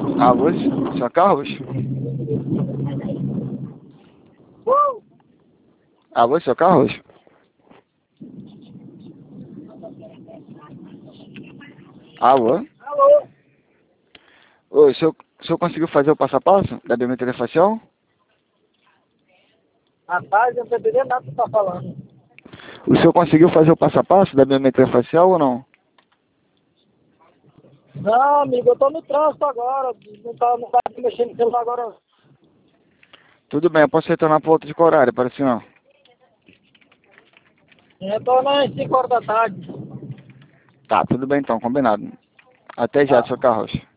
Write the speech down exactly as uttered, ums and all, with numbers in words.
Alô, seu Carlos? Uh! Alô, seu Carlos? Alô? Alô? Oi, o senhor, o senhor conseguiu fazer o passo a passo da biometria facial? Rapaz, eu não tô entendendo nada que você tá falando. O senhor conseguiu fazer o passo a passo da biometria facial ou não? Não, amigo, eu tô no trânsito agora. Não tá, não tá mexendo no celular agora. Tudo bem, eu posso retornar para outro de horário, para o senhor. Eu tô nas cinco horas da tarde. Tá, tudo bem então, combinado. Até já, Tá. seu Carlos.